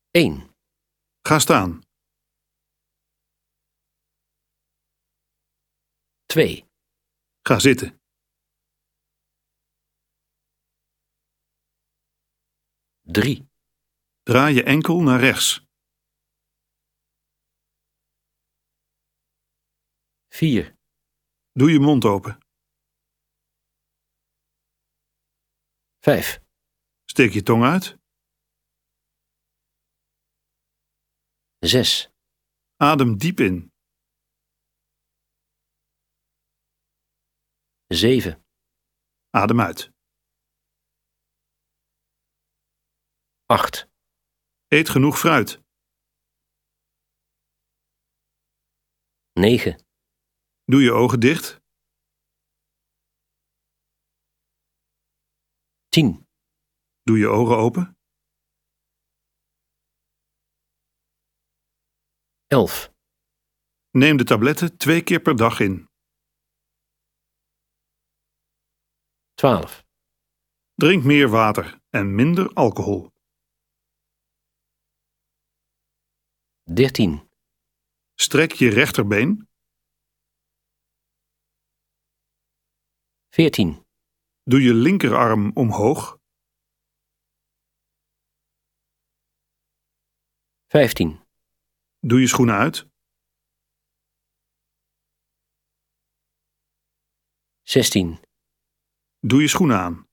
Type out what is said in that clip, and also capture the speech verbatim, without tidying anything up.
één. Ga staan. twee. Ga zitten. drie. Draai je enkel naar rechts. vier. Doe je mond open. vijf. Steek je tong uit. zes. Adem diep in. zeven. Adem uit. acht. Eet genoeg fruit. negen. Doe je ogen dicht. tien. Doe je ogen open. elf. Neem de tabletten twee keer per dag in. twaalf. Drink meer water en minder alcohol. dertien. Strek je rechterbeen. veertien. Doe je linkerarm omhoog. vijftien. Doe je schoenen uit. zestien. Doe je schoenen aan.